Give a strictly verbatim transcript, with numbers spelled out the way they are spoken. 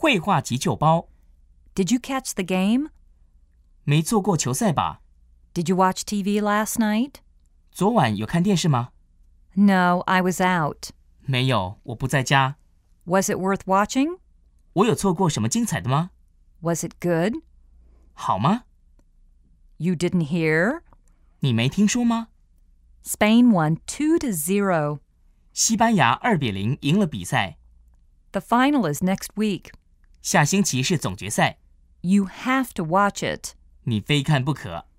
绘画急救包。 Did you catch the game? 没做过球赛吧？ Did you watch T V last night? 昨晚有看电视吗？ No, I was out. 没有，我不在家。 Was it worth watching? 我有错过什么精彩的吗？ Was it good? 好吗？ You didn't hear? 你没听说吗？ Spain won two to zero. 西班牙二比零赢了比赛。 The final is next week. 下星期是总决赛， You have to watch it. 你非看不可。